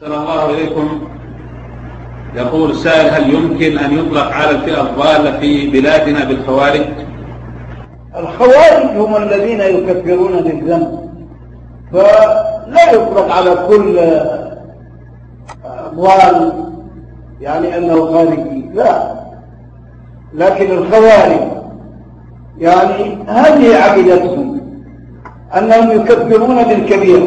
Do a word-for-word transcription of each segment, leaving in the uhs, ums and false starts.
أحسن الله إليكم. يقول السائل: هل يمكن أن يطلق على الفئة الضالة في بلادنا بالخوارج؟ الخوارج هم الذين يكفرون بالذنب، فلا يطلق على كل ضال يعني أنه خارجي، لا، لكن الخوارج يعني هذه عقيدتهم أنهم يكفرون بالكبيرة،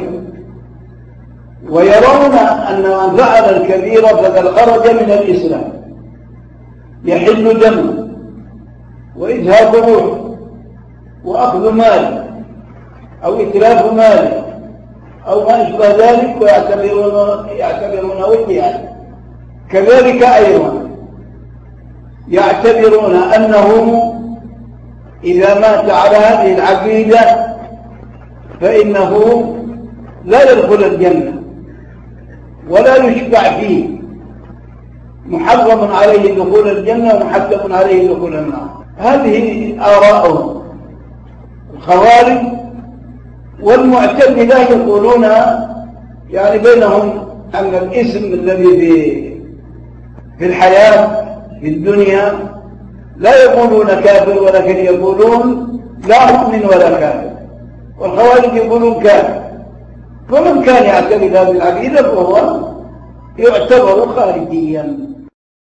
ويرون أن من فعل الكبيرة فقد خرج من الإسلام، يحل دمه وإذهاب روحه وأخذ ماله أو إتلاف ماله أو ما أشبه ذلك، ويعتبرونه يعتبرونه جهاد. كذلك أيضا يعتبرون أنه إذا مات على هذه العقيدة فإنه لا يدخل الجنة ولا يشفع فيه، محرم عليه دخول الجنة ومحتم عليه دخول النار. هذه آراءهم. الخوارج والمعتزلة يقولون يعني بينهم أن الاسم الذي في في الحياة في الدنيا لا يقولون كافر، ولكن يقولون لا مؤمن ولا كافر، والخوارج يقولون كافر. فمن كان يعتقد هذه العقيدة فهو يعتبر خارجيا.